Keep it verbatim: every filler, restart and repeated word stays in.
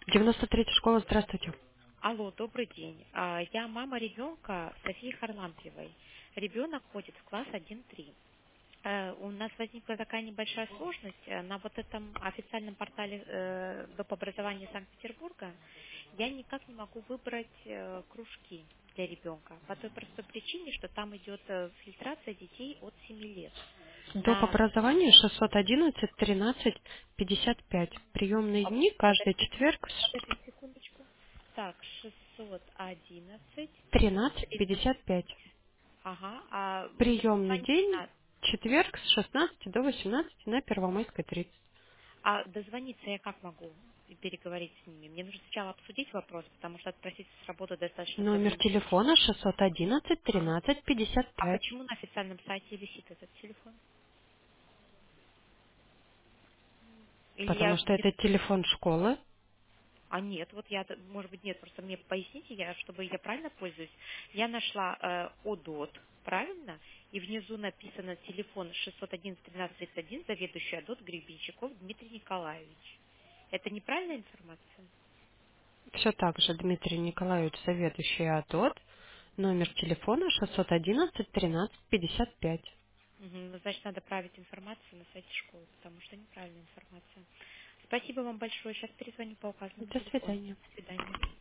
девяносто третья школа, здравствуйте. Алло, добрый день. А, Я мама ребенка Софии Харлампьевой. Ребенок ходит в класс один-три. Э, У нас возникла такая небольшая сложность. Э, На вот этом официальном портале э, доп. Образования Санкт-Петербурга я никак не могу выбрать э, кружки для ребенка. По той простой причине, что там идет э, фильтрация детей от семи лет. Доп. На Образование шестьсот одиннадцать тринадцать пятьдесят пять. Приемные а, дни каждый подождите, четверг с подождите секундочку. Так, шестьсот одиннадцать. тринадцать пятьдесят пять. Ага, а Приемный дозвониться день на- четверг с шестнадцати до восемнадцати на Первомайской тридцать. а дозвониться я как могу переговорить с ними? Мне нужно сначала обсудить вопрос, потому что отпроситься с работы достаточно Номер проблематично. телефона шестьсот одиннадцать Ага. тринадцать пятьдесят А пять. почему на официальном сайте висит этот телефон? Или Потому я что где-то... это телефон школы. А нет, вот я, может быть, нет, просто мне поясните, я, чтобы я правильно пользуюсь. Я нашла э, ОДОТ, правильно? И внизу написано телефон шестьсот одиннадцать тринадцать тридцать один, заведующий ОДОТ Гребенщиков Дмитрий Николаевич. Это неправильная информация? Все так же Дмитрий Николаевич, заведующий АТОТ. Номер телефона шестьсот одиннадцать тринадцать пятьдесят пять. Мгм. Ну, значит, надо править информацию на сайте школы, потому что неправильная информация. Спасибо вам большое. Сейчас перезвоню по указанному До телефону. свидания. До свидания.